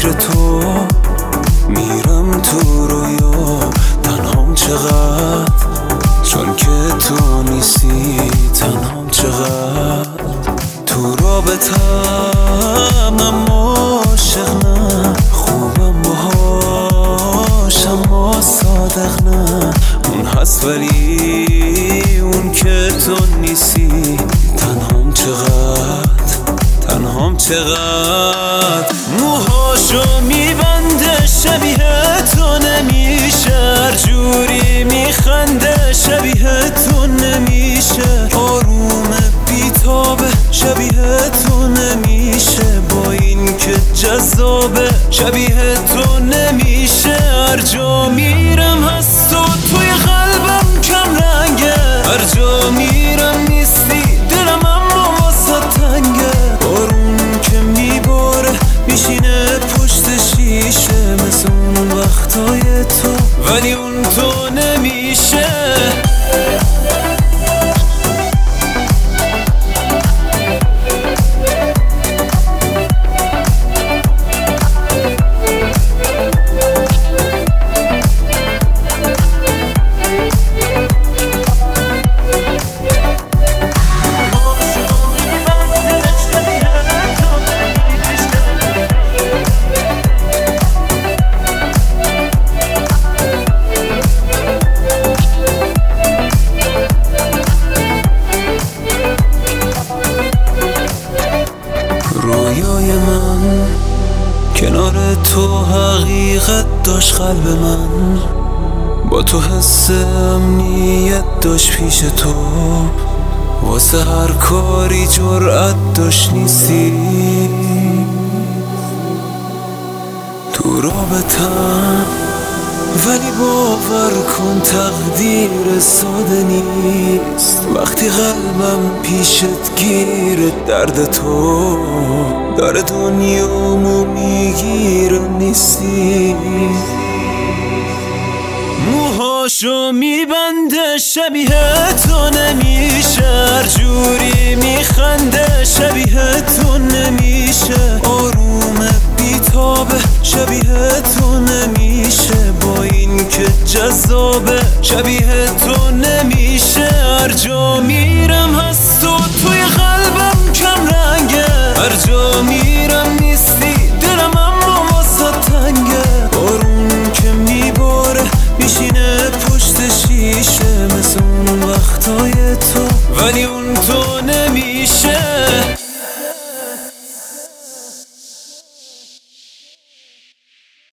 فکر تو میرم تو رویا، تنهام چقدر چون که تو نیستی، تنهام چقدر تو رابطم، اما عاشق نه، خوبم باهاش اما صادق نه، اون هست ولی اون که تو نیستی، تنهام چقدر، تنهام چقدر موهاشو میبنده شبیه تو نمیشه، هر جوری میخنده شبیه تو نمیشه، آرومه بیتابه شبیه تو نمیشه، با این که جذابه شبیه تو نمیشه، هر جا میرم هست و توی قلبم کم رنگه، هر جا میرم نیستی دلم اما واسه تنگه، بارون که میباره میشینه پشت شیشه، مثل اون وقتای تو ولی اون تو نمیشه. رویای من کنار تو حقیقت داشت، قلب من با تو حس امنیت داشت، پیش تو واسه هر کاری جرأت داشت، نیستی تو رابطم، ولی باور کن تقدیر ساده نیست، وقتی قلبم پیشت گیره، درد تو داره دنیامو میگیره، نیستی موهاشو میبنده شبیه تو نمیشه، هر جوری میخنده شبیه تو نمیشه، آرومه بیتابه شبیه تو نمیشه، با این که جذابه شبیه تو نمیشه، هر جا میرم هست و توی قلبم کم رنگه، هر جا میرم نیستی دلم اما واسه تنگه، بارون که میباره میشینه پشت شیشه، مثل اون وقتای تو ولی اون تو نمیشه.